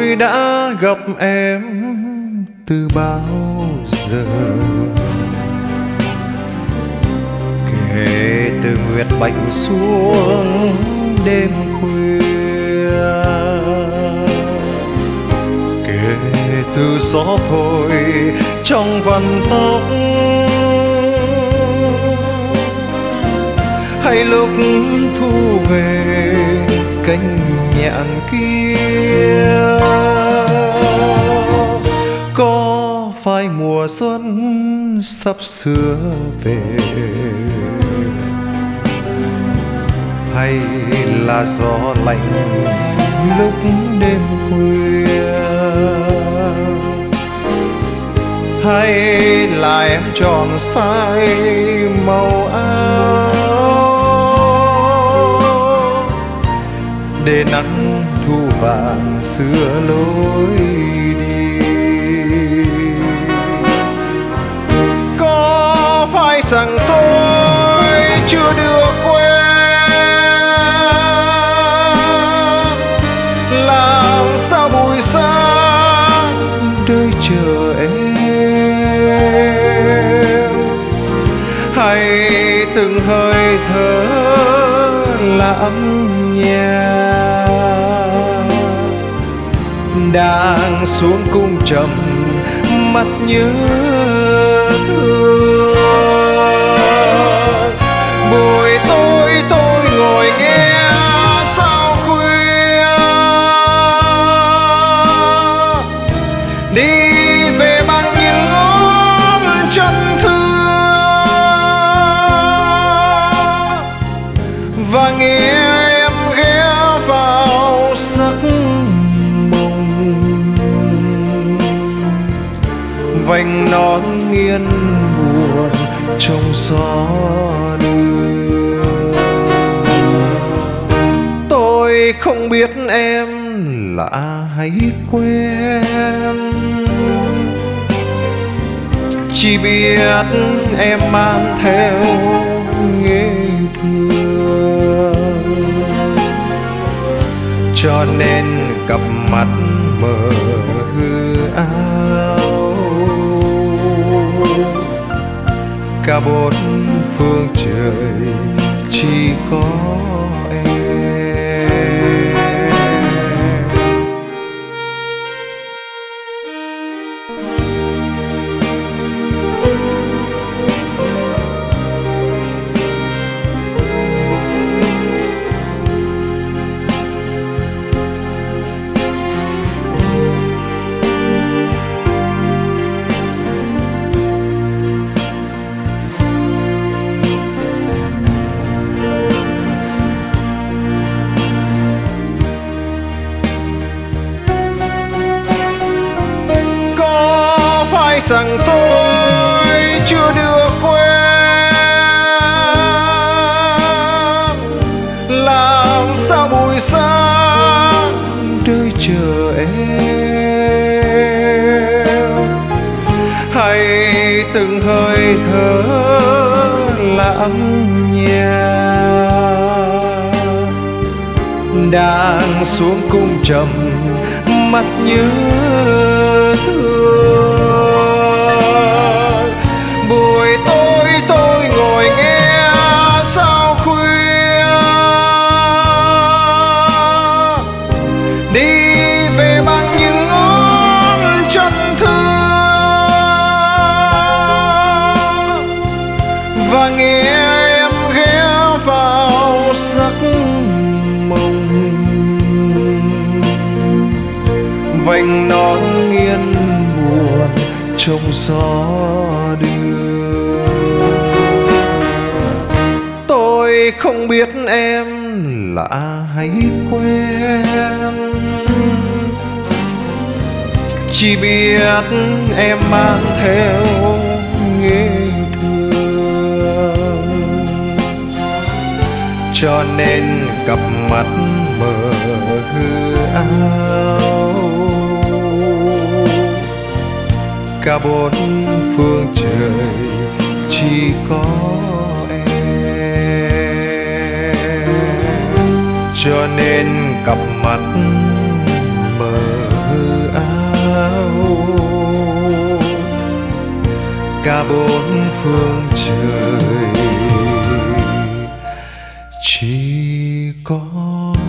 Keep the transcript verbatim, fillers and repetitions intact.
tôi đã gặp em từ bao giờ, kể từ nguyệt bạch xuống đêm khuya, kể từ gió thổi trong vằn tóc, hay lúc thu về cánh nhạn kia. Có phải mùa xuân sắp sửa về, hay là gió lạnh lúc đêm khuya, hay là em chọn sai màu áo để nắng thu vàng sửa lối đi. Có phải rằng tôi chưa được quen, làm sao buổi sáng đợi chờ em, hay từng hơi thở lặng nhẹ đang xuống cung trầm mắt nhớ thương. Buổi tối tôi ngồi nghe sao khuya, đi về bằng những ngón chân thưa, và nghe em ghé vào giấc vành nón nghiêng buồn trong gió đưa. Tôi không biết em lạ hay quen, chỉ biết em mang theo nghề thương, cho nên cặp mắt mờ hư áo, cả bốn phương trời chỉ có em. Rằng tôi chưa được quen, làm sao buổi sáng đợi chờ em, hay từng hơi thở lặng nhẹ đang xuống cung trầm mắt nhớ thương. Buổi tối tôi ngồi nghe sao khuya, đi về bằng những ngón chân thưa, và nghe em ghé vào giấc mộng vành nón nghiêng buồn trong gió đưa. Tôi không biết em lạ hay quen, chỉ biết em mang theo nghề thương, cho nên cặp mắt mờ hư áo, cả bốn phương trời chỉ có em, cho nên cặp mắt mờ cả bốn phương trời, chỉ có